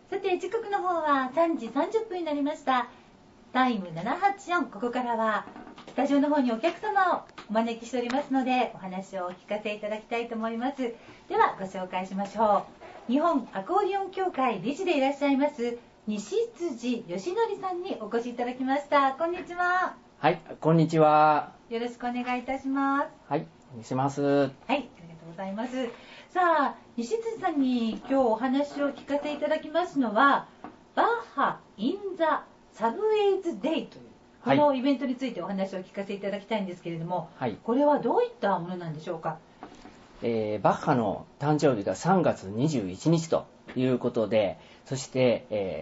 さて時刻の方は3時30分になりました。タイム784、ここからはスタジオの方にお客様をお招きしておりますので、お話をお聞かせいただきたいと思います。ではご紹介しましょう。日本アコーディオン協会理事でいらっしゃいます西辻義則さんにお越しいただきました。こんにちは。 はい、こんにちは。 よろしくお願いいたします。 はい、お願いします。 はい、ありがとうございます。さあ、西辻さんに今日お話を聞かせいただきますのは、バッハ・イン・ザ・サブウェイズ・デイというこのイベントについてお話を聞かせいただきたいんですけれども、はい、これはどういったものなんでしょうか。 バッハの誕生日が3月21日ということで、そして、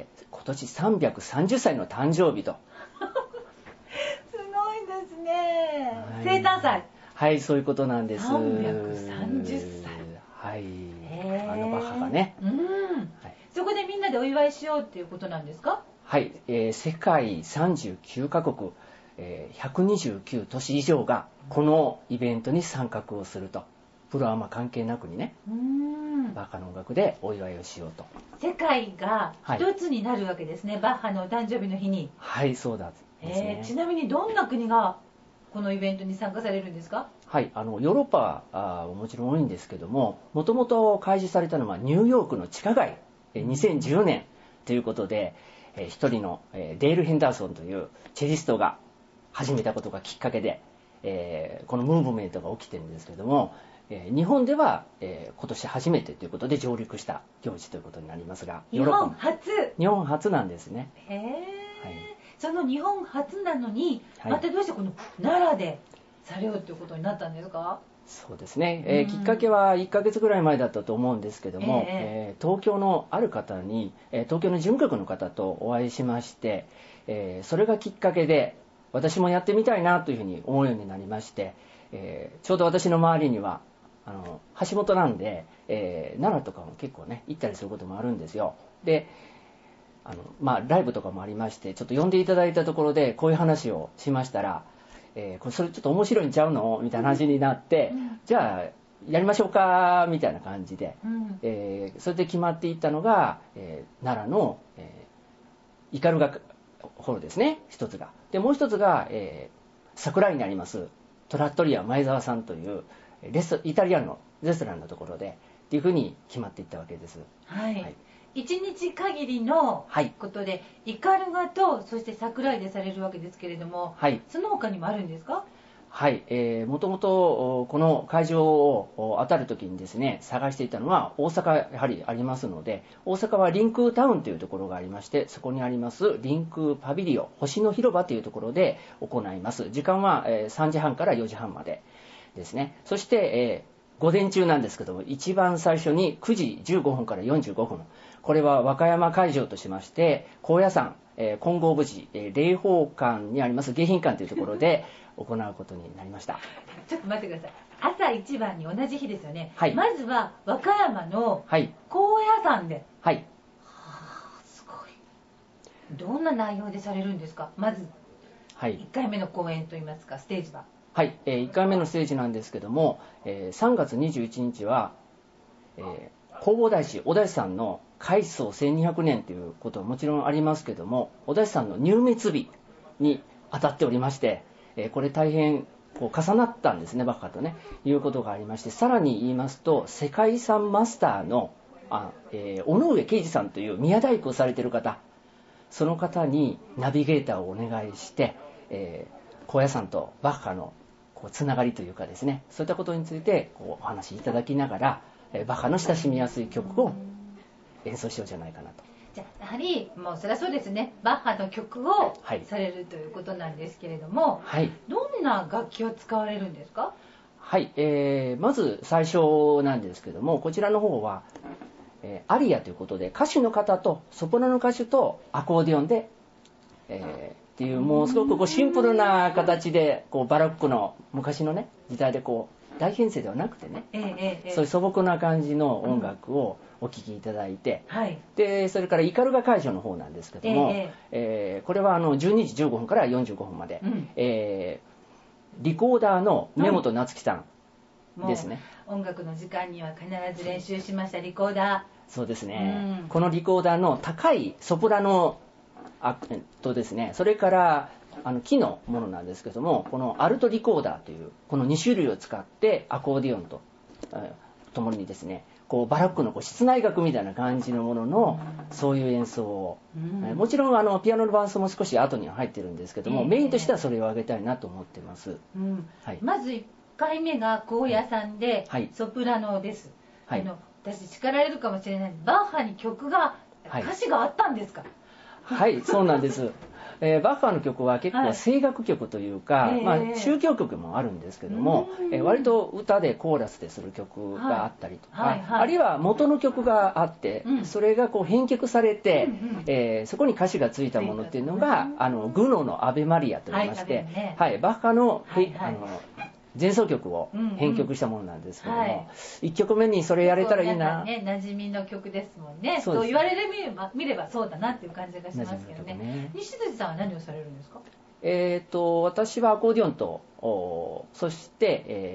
今年330歳の誕生日とすごいですね、はい、生誕祭。 はい、そういうことなんです。 330歳。 はい、バッハがね、はい、 そこでみんなでお祝いしようっていうことなんですか。 はい、世界39カ国、129都市以上がこのイベントに参画をすると。プロアマ関係なくにね、バッハの音楽でお祝いをしようと。 世界が一つになるわけですね、はい、バッハのお誕生日の日に。 はい、そうだですね。 ちなみにどんな国がこのイベントに参加されるんですか。 はい、ヨーロッパはもちろん多いんですけども、もともと開示されたのはニューヨークの地下街、2010年ということで、一人のデール・ヘンダーソンというチェリストが始めたことがきっかけで、このムーブメントが起きてるんですけども、日本では、今年初めてということで上陸した行事ということになりますが、 日本初なんですね。 へー、はい、その日本初なのに、またどうしてこの奈良でされようということになったんですか。 そうですね、きっかけは1ヶ月ぐらい前だったと思うんですけども、東京のある方に、東京の事務局の方とお会いしまして、それがきっかけで私もやってみたいなというふうに思うようになりまして、ちょうど私の周りには橋本なんで、奈良とかも結構ね行ったりすることもあるんですよ。でライブとかもありまして、ちょっと呼んでいただいたところでこういう話をしましたら、これそれちょっと面白いんちゃうのみたいな話になって、じゃあやりましょうかみたいな感じで、それで決まっていったのが、奈良の、イカルガホールですね、一つが。でもう一つが、桜井にありますトラットリア前澤さんというイタリアンのレストランのところでっていうふうに決まっていったわけです。 はい、はい、1日限りのことで、イカルガとそして桜井でされるわけですけれども、はい、その他にもあるんですか。 はい、もともとこの会場を当たる時にですね探していたのは大阪やはりありますので、大阪はリンクータウンというところがありまして、そこにありますリンクーパビリオ星の広場というところで行います。時間は3時半から4時半までですね。そして、午前中なんですけども、一番最初に9時15分から45分、これは和歌山会場としまして高野山、金剛無寺、霊宝館にあります迎賓館というところで行うことになりました。 ちょっと待ってください。朝一番に同じ日ですよね。はい、まずは和歌山の高野山で、はい、はあ、すごい。どんな内容でされるんですか。まず1回目の公演といいますか、ステージは。 はい、1回目のステージなんですけども、3月21日は、弘法大師お大師さんの開祖1200年ということはもちろんありますけども、お大師さんの入滅日に当たっておりまして、これ大変こう重なったんですね、バッハとねいうことがありまして、さらに言いますと世界遺産マスターの尾上啓二さんという宮大工をされている方、その方にナビゲーターをお願いして、高野山とバッハのこうつながりというかですね、そういったことについてこうお話しいただきながら、バッハの親しみやすい曲を演奏しようじゃないかなと。 じゃあやはりもうそれはそうですね、バッハの曲をされるということなんですけれども、はい、どんな楽器を使われるんですか。 はい、まず最初なんですけども、こちらの方は、アリアということで歌手の方とソプラノ歌手とアコーディオンで、っていうもうすごくこうシンプルな形でこうバロックの昔のね時代でこう大編成ではなくてね、そういう素朴な感じの音楽をお聴きいただいて、はい、でそれからイカルガ会場の方なんですけども、これは12時15分から45分まで、リコーダーの根本夏樹さんですね。 音楽の時間には必ず練習しましたリコーダー。そうですね、このリコーダーの高いソプラノとですね、それから木のものなんですけども、このアルトリコーダーというこの2種類を使ってアコーディオンとともにですね、こうバラックの室内楽みたいな感じのもののそういう演奏を、もちろんピアノの伴奏も少し後には入ってるんですけども、メインとしてはそれを上げたいなと思ってます、 はい、まず1回目が高野山で、はい、ソプラノです、はい、私叱られるかもしれないバッハに曲が、歌詞があったんですか？ はい、そうなんですバッハの曲は結構声楽曲というか、宗教曲もあるんですけども、割と歌でコーラスでする曲があったりとか、あるいは元の曲があって、それがこう編曲されて、そこに歌詞がついたものっていうのがグノのアベマリアといいまして、バッハの前奏曲を編曲したものなんですけども、1曲目にそれやれたらいいな、 馴染みの曲ですもんね。そう言われてみればそうだなっていう感じがしますけどね。西辻さんは何をされるんですか？ 私はアコーディオンとそして、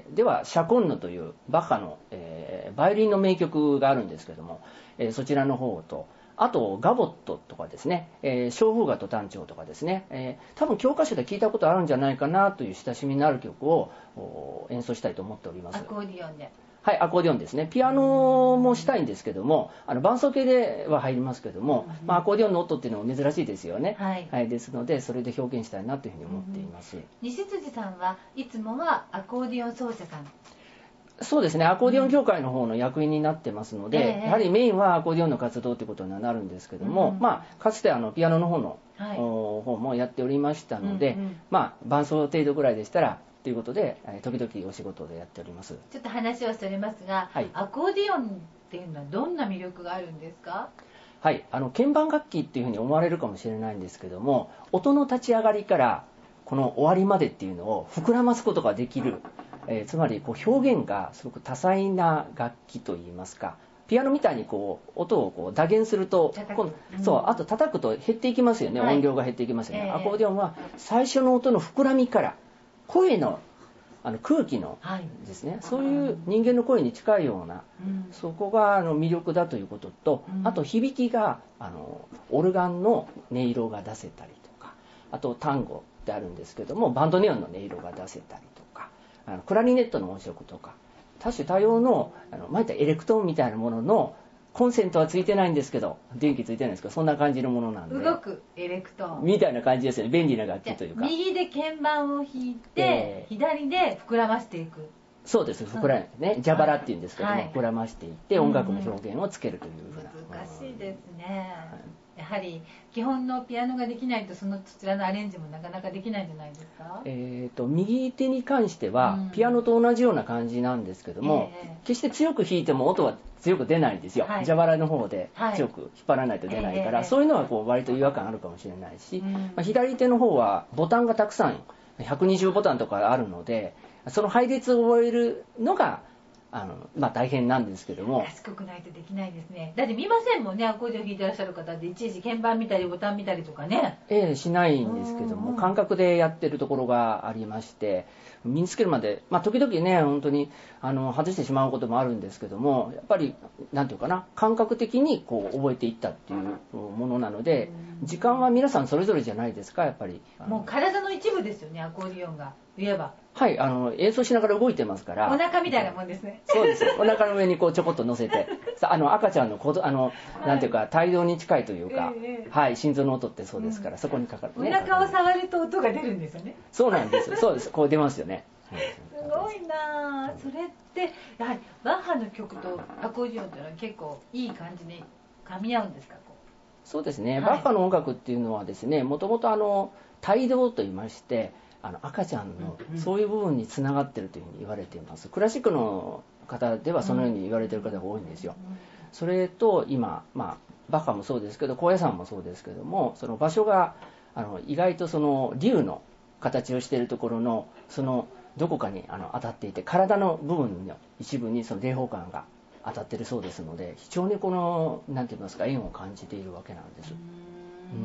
ではシャコンヌというバッハの、バイオリンの名曲があるんですけども、そちらの方と、あとガボットとかですね、小風雅と短調とかですね、多分教科書で聞いたことあるんじゃないかなという親しみのある曲を演奏したいと思っております。 アコーディオンで。 はい、アコーディオンですね。ピアノもしたいんですけども、伴奏系では入りますけども、アコーディオンの音っていうのも珍しいですよね。はい、ですのでそれで表現したいなというふうに思っています。 西辻さんはいつもはアコーディオン奏者さん？ そうですね、アコーディオン協会の方の役員になってますので、やはりメインはアコーディオンの活動ということにはなるんですけども、かつてピアノの方の、方もやっておりましたので、伴奏程度ぐらいでしたらということで、時々お仕事でやっております。 ちょっと話をそれますが、アコーディオンっていうのはどんな魅力があるんですか？ はい、鍵盤楽器っていうふうに思われるかもしれないんですけども、音の立ち上がりからこの終わりまでっていうのを膨らますことができる、つまりこう表現がすごく多彩な楽器といいますか、ピアノみたいにこう音をこう打弦すると、あと叩くと減っていきますよね、音量が減っていきますよね。アコーディオンは最初の音の膨らみから声の空気のですね、そういう人間の声に近いような、そこが魅力だということと、あと響きがオルガンの音色が出せたりとか、あとタンゴってあるんですけどもバンドネオンの音色が出せたりとか、クラリネットの音色とか多種多様の前言ったエレクトーンみたいなもののコンセントはついてないんですけど、電気ついてないんですけど、そんな感じのものなんで、 動くエレクトーンみたいな感じですよね。便利な楽器というか、 右で鍵盤を弾いて、左で膨らましていく。 そうです、膨らむね、蛇腹っていうんですけども、膨らましていって音楽の表現をつけるというふうな。 難しいですね。やはり基本のピアノができないとそちらのアレンジもなかなかできないんじゃないですか？ 右手に関してはピアノと同じような感じなんですけども、決して強く弾いても音は強く出ないんですよ。蛇腹の方で強く引っ張らないと出ないから、そういうのはこう割と違和感あるかもしれないし、左手の方はボタンがたくさん120ボタンとかあるので、その配列を覚えるのが大変なんですけども、 賢くないとできないですね。だって見ませんもんね、アコーディオン弾いてらっしゃる方っていちいち鍵盤見たりボタン見たりとかね。 しないんですけども、感覚でやってるところがありまして、身につけるまで、時々ね本当に外してしまうこともあるんですけども、やっぱりなんていうかな、感覚的にこう覚えていったっていうものなので、時間は皆さんそれぞれじゃないですか。やっぱりもう体の一部ですよね、アコーディオンが言えば。 はい、演奏しながら動いてますから。 お腹みたいなもんですね。 そうです。お腹の上にこうちょこっと乗せて、赤ちゃんのなんていうか体動に近いというか、はい、心臓の音ってそうですから、そこにかかるね。 お腹を触ると音が出るんですよね。 そうなんです。そうです。こう出ますよね。 すごいな。それってやはりバッハの曲とアコーディオンというのは結構いい感じに噛み合うんですか？ そうですね。バッハの音楽っていうのはですね、もともと胎動と言いまして。赤ちゃんのそういう部分につながっているというふうに言われています。クラシックの方ではそのように言われている方が多いんですよ。それと今、バッハもそうですけど高野山もそうですけども、その場所が意外とその竜の形をしているところのそのどこかに当たっていて、体の部分の一部にその霊宝感が当たっているそうですので、非常にこの何て言いますか、縁を感じているわけなんです。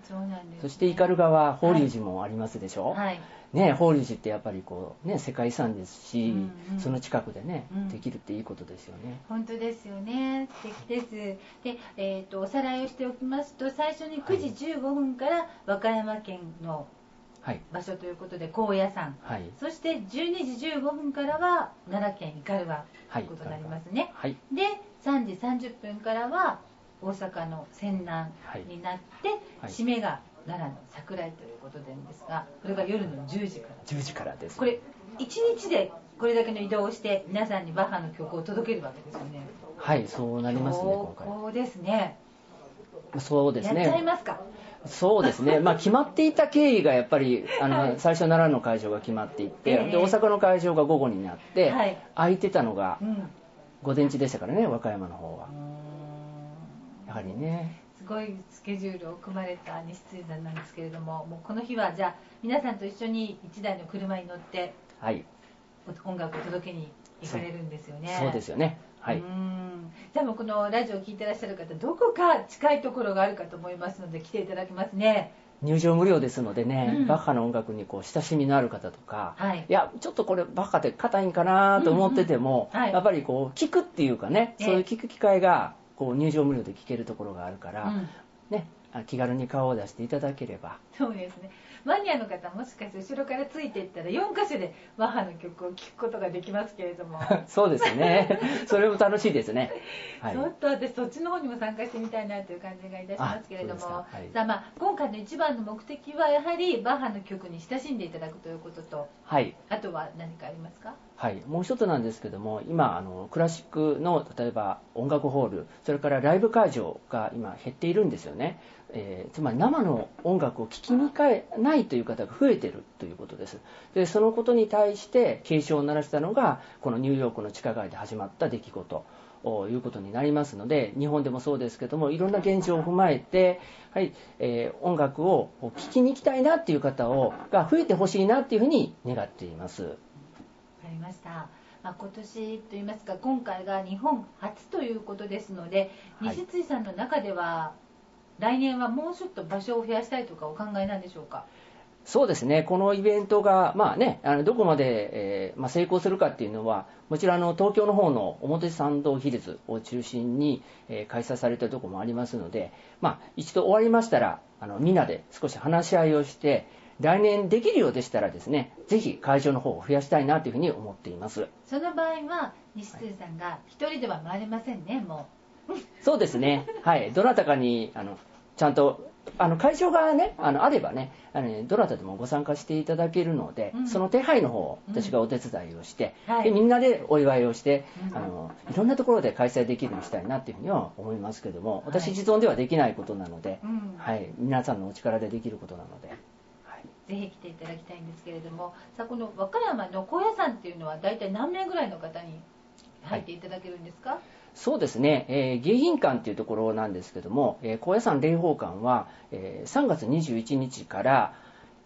そうなんです、ね、 そして斑鳩は法隆寺もありますでしょ、 はいね、法隆寺ってやっぱりこう、ね、世界遺産ですし、 うんうん、 その近くでね、 うん、 できるっていいことですよね。 本当ですよね、素敵です。で、おさらいをしておきますと、最初に9時15分から和歌山県の場所ということで高野山、はい、そして12時15分からは奈良県斑鳩ということになりますね、はい、で3時30分からは大阪の泉南になって、はい、締めが奈良の桜井ということなんですが、これが夜の10時から 10時からです。 これ1日でこれだけの移動をして皆さんにバッハの曲を届けるわけですよね。 はい、そうなりますね。今回そうですね。 そうですね。 やっちゃいますか。 そうですね、決まっていた経緯がやっぱりはい、最初奈良の会場が決まっていて、で大阪の会場が午後になって、はい、空いてたのが午前中でしたからね、和歌山の方は。やはりね、 すごいスケジュールを組まれた西辻さんなんですけれども、もうこの日はじゃあ皆さんと一緒に1台の車に乗って、はい、音楽を届けに行かれるんですよね。 そうですよね。はい、 じゃあもうこのラジオを聞いてらっしゃる方、どこか近いところがあるかと思いますので来ていただきますね。 入場無料ですのでね、バッハの音楽にこう親しみのある方とか、はい、いやちょっとこれバッハって硬いんかなと思ってても、はい、やっぱりこう聞くっていうかね、そういう聞く機会がこう入場無料で聞けるところがあるから、ね、気軽に顔を出していただければ。 そうですね。マニアの方もしかして後ろからついていったら4カ所でバッハの曲を聴くことができますけれどもそうですね、それも楽しいですね、 はい、ちょっと私そっちの方にも参加してみたいなという感じがいたしますけれども、はい、さあ今回の一番の目的はやはりバッハの曲に親しんでいただくということと、はい、あとは何かありますか。 はい、もう一つなんですけども、今クラシックの例えば音楽ホール、それからライブ会場が今減っているんですよね。つまり生の音楽を聴きに行かないという方が増えているということです。でそのことに対して警鐘を鳴らしたのがこのニューヨークの地下街で始まった出来事ということになりますので、日本でもそうですけどもいろんな現状を踏まえて、はい音楽を聴きに行きたいなっていう方が増えてほしいなっていうふうに願っています。 わかりました。今年といいますか今回が日本初ということですので、西辻さんの中では来年はもうちょっと場所を増やしたいとかお考えなんでしょうか。 そうですね、このイベントが、どこまで、成功するかっていうのはもちろん東京の方の表参道ヒルズを中心に、開催されているところもありますので、一度終わりましたらみんなで少し話し合いをして来年できるようでしたらですね、ぜひ会場の方を増やしたいなというふうに思っています。 その場合は西辻さんが一人では回れませんね、もう。 そうですね、はい、どなたかにちゃんと会場がねあればねどなたでもご参加していただけるので、その手配の方を私がお手伝いをして、でみんなでお祝いをして、いろんなところで開催できるようにしたいなっていうふうには思いますけども、私自存ではできないことなので、皆さんのお力でできることなので、 ぜひ来ていただきたいんですけれども、さあこの和歌山の高野山っていうのは大体何名ぐらいの方に入っていただけるんですか。 そうですね、迎賓館というところなんですけども、高野山霊宝館は、3月21日から、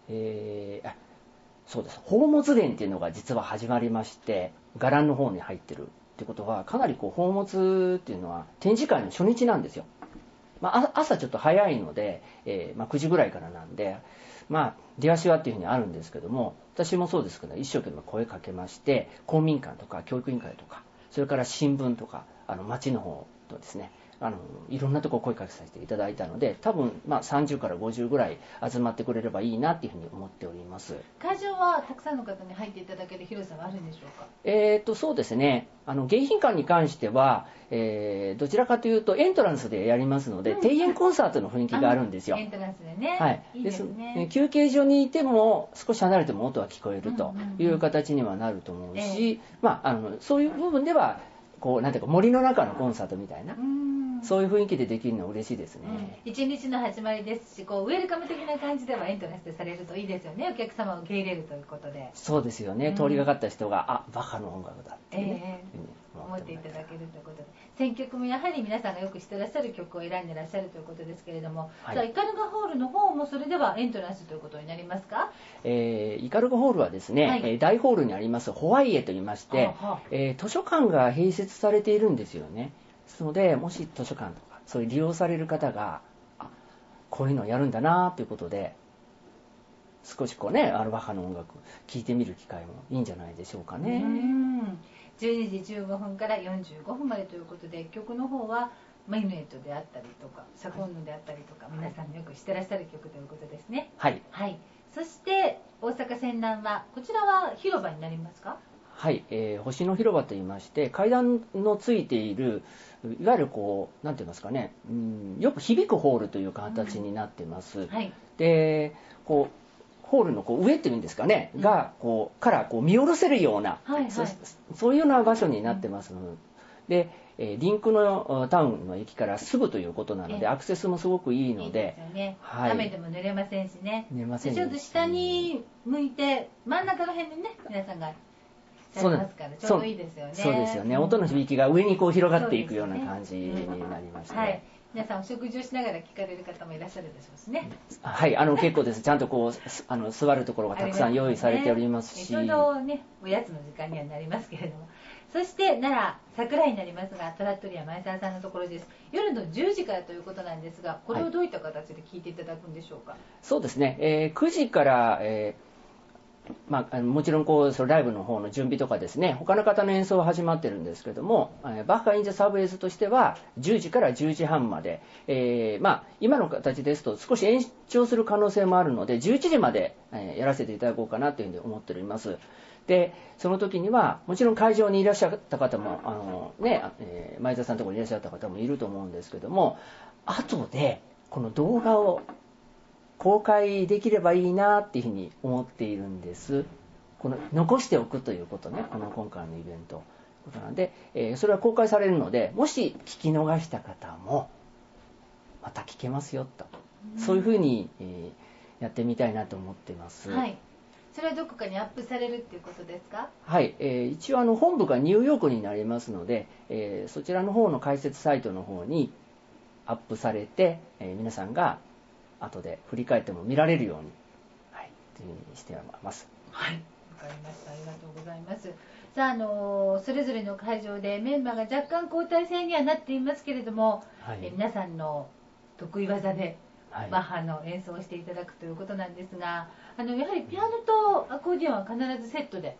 そうです、宝物殿っていうのが実は始まりまして、伽藍の方に入ってるってことはかなり宝物っていうのは展示会の初日なんですよ。朝ちょっと早いので、9時ぐらいからなんで、出足はっていうふうにあるんですけども、私もそうですけど一生懸命声かけまして、公民館とか教育委員会とかそれから新聞とか町の方とですね、いろんなところ声かけさせていただいたので、多分30から50ぐらい集まってくれればいいなっていうふうに思っております。 会場はたくさんの方に入っていただける広さはあるんでしょうか。 そうですね、迎賓館に関しては、どちらかというとエントランスでやりますので、庭園コンサートの雰囲気があるんですよ。 エントランスでね、 はい、いいですね。休憩所にいても少し離れても音は聞こえるという形にはなると思うし、そういう部分ではなんていうか森の中のコンサートみたいな、そういう雰囲気でできるのは嬉しいですね。 一日の始まりですし、ウェルカム的な感じではエントランスでされるといいですよね。お客様を受け入れるということで。 そうですよね、通りがかった人がバカの音楽だっていうね、 思っていただけるということで、選曲もやはり皆さんがよく知ってらっしゃる曲を選んでらっしゃるということですけれども、じゃあ斑鳩ホールの方もそれではエントランスということになりますか。 斑鳩ホールはですね、大ホールにありますホワイエといいまして、図書館が併設されているんですよね。ですので、もし図書館とかそういう利用される方がこういうのをやるんだなということで、少しこうね、バッハの音楽聴いてみる機会もいいんじゃないでしょうかね。 12時15分から45分までということで、曲の方はマイヌエットであったりとかシャコンヌであったりとか、皆さんよく知ってらっしゃる曲ということですね。 はい、 はい、そして大阪船団はこちらは広場になりますか？ はい、星の広場といいまして、階段のついているいわゆるこうなんて言いますかね、よく響くホールという形になってます。 はい、でこうホールのこう上っていうんですかね、がこうからこう見下ろせるような、そういうような場所になってますので、リンクのタウンの駅からすぐということなので、アクセスもすごくいいので、 いいですよね。雨でも濡れませんしね。ちょっと下に向いて真ん中の辺でね、皆さんがやりますからちょうどいいですよね。 そうですよね。音の響きが上にこう広がっていくような感じになりまして、はい、 皆さんお食事をしながら聞かれる方もいらっしゃるでしょうしね。 はい、結構です。ちゃんとこう座るところがたくさん用意されておりますし、 ちょうどねおやつの時間にはなりますけれども、そして奈良桜井になりますが、トラットリア前澤さんのところです。夜の10時からということなんですが、これをどういった形で聞いていただくんでしょうか？はい、 そうですね、9時から、もちろんこうそのライブの方の準備とかですね、他の方の演奏は始まってるんですけども、バッハ・イン・ザ・サブウェイズとしては10時から10時半まで、今の形ですと少し延長する可能性もあるので11時までやらせていただこうかなというふうに思っております。でその時にはもちろん会場にいらっしゃった方も前田さんのところにいらっしゃった方もいると思うんですけども、後でこの動画を公開できればいいなっていうふうに思っているんです。この残しておくということね、この今回のイベントことなんで、それは公開されるので、もし聞き逃した方もまた聞けますよと、そういうふうに、やってみたいなと思っています。 はい、それはどこかにアップされるっていうことですか？ はい、一応本部がニューヨークになりますので、そちらの方の解説サイトの方にアップされて、皆さんが後で振り返っても見られるように、はい、というふうにしてます。 はい、わかりました。ありがとうございます。さあ、それぞれの会場でメンバーが若干交代制にはなっていますけれども、はい、皆さんの得意技でバッハの演奏をしていただくということなんですが、やはりピアノとアコーディオンは必ずセットで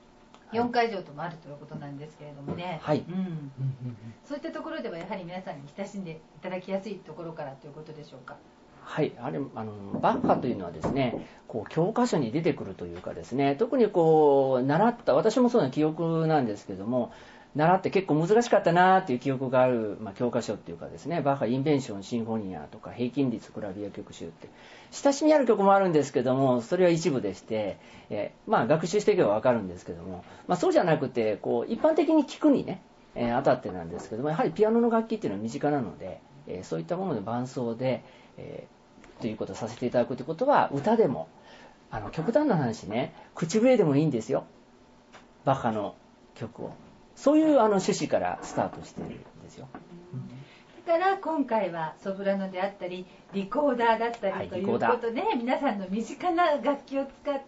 4会場ともあるということなんですけれどもね、 はい、 そういったところではやはり皆さんに親しんでいただきやすいところからということでしょうか？ はい、バッハというのはですね、こう教科書に出てくるというかですね、特にこう習った、私もそうな記憶なんですけども、習って結構難しかったなという記憶がある、教科書っていうかですね、バッハインベンションシンフォニアとか平均律クラビア曲集って親しみある曲もあるんですけども、それは一部でして、学習していけば分かるんですけども、そうじゃなくてこう一般的に聴くにね、当たってなんですけども、やはりピアノの楽器っていうのは身近なので、そういったもので伴奏で、ということをさせていただくということは、歌でも極端な話ね、口笛でもいいんですよ、バッハの曲を。そういう趣旨からスタートしているんですよ。 だから今回はソプラノであったりリコーダーだったりということで、皆さんの身近な楽器を使って、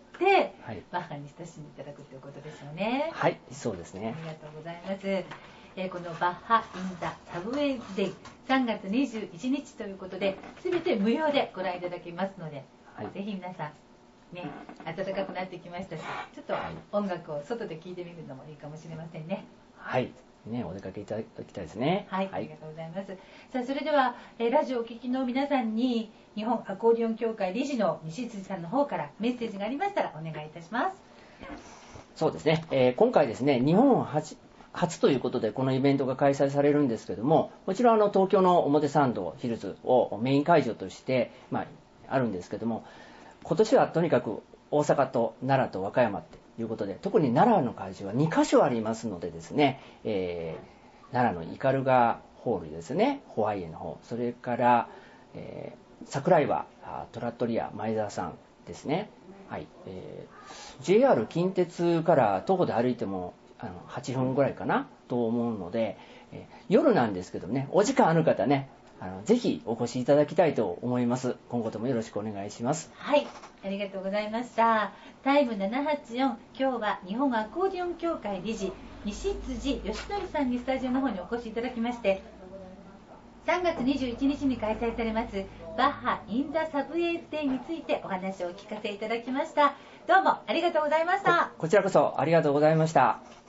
バッハに親しんでいただくということですよね。 はい、そうですね。 ありがとうございます。このバッハ・イン・ザ・サブウェイズ・デイ3月21日ということで、全て無料でご覧いただけますので、ぜひ皆さんね、暖かくなってきましたし、ちょっと音楽を外で聴いてみるのもいいかもしれませんね。 はい、ね、お出かけいただきたいですね。 はい、ありがとうございます。さあ、それでは、ラジオをお聞きの皆さんに日本アコーディオン協会理事の西辻さんの方からメッセージがありましたらお願いいたします。 そうですね、今回ですね、日本初ということでこのイベントが開催されるんですけども、もちろん東京の表参道ヒルズをメイン会場として、あるんですけども、今年はとにかく大阪と奈良と和歌山っていうことで、特に奈良の会場は2カ所ありますのでですね、奈良の斑鳩ホールですね、ホワイエの方、それから、桜井はトラットリア前澤さんですね。はい、JR 近鉄から徒歩で歩いても8分ぐらいかなと思うので、夜なんですけどね、お時間ある方ね、ぜひお越しいただきたいと思います。今後ともよろしくお願いします。 はい、ありがとうございました。タイム784、今日は日本アコーディオン協会理事西辻義則さんにスタジオの方にお越しいただきまして、3月21日に開催されますバッハ・イン・ザ・サブウェイ・デイについてお話をお聞かせいただきました。どうもありがとうございました。 こちらこそありがとうございました。